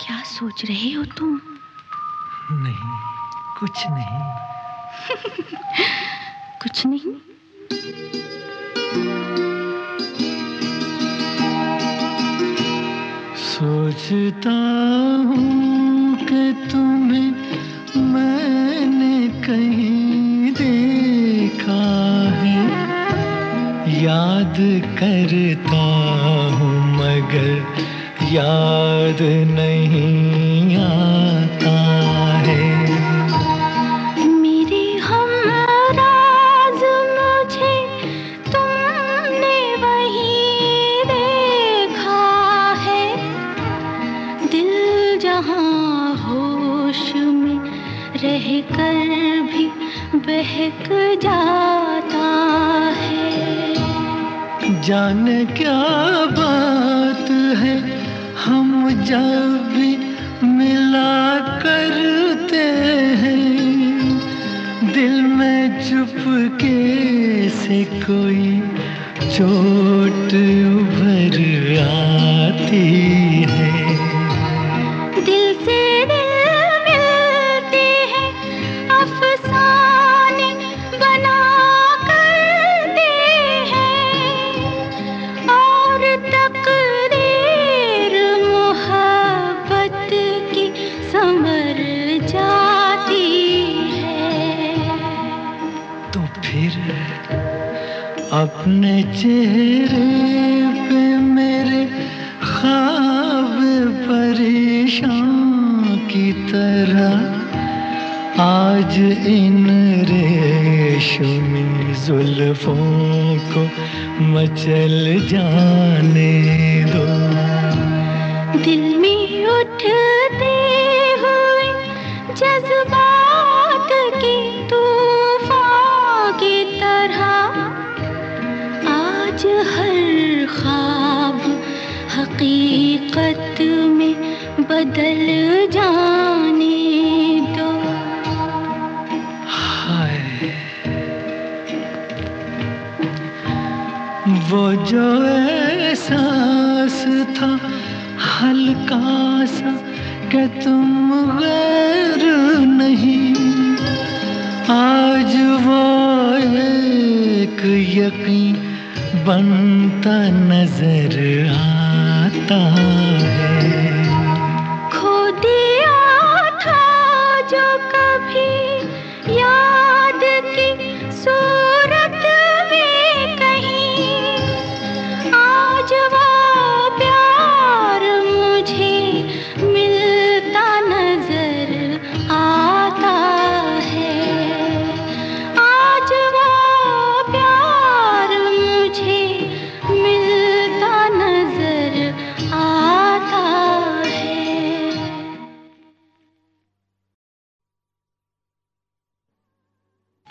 क्या सोच रहे हो तुम? नहीं, कुछ नहीं। कुछ नहीं? सोचता हूँ कि तुम्हें मैंने कहीं देखा है, याद करता हूँ मगर याद नहीं आता है। मेरे हमराज मुझे तुमने वहीं देखा है, दिल जहाँ होश में रहकर भी बहक जाता है। जाने क्या बात है, हम जब भी मिला करते हैं, दिल में चुपके से कोई चोट उभर आती है। दिल से दिल मिलते हैं, अफसाने बना करते हैं, और तकदीर मोहब्बत की संवर जाती है। तो फिर अपने चेहरे पे मेरे ख्वाब परेशान की तरह आज इन रेशमी जुल्फों को मचल जाने दो। दिल में उठते हुए जज्बात की तूफान की तरह आज हर ख्वाब हकीकत में बदल जाने दो। हाय, वो जो एहसास था हल्का सा कि तुम गैर नहीं, आज वो एक यकीन बनता नजर आता है। खो दिया था जो कभी याद की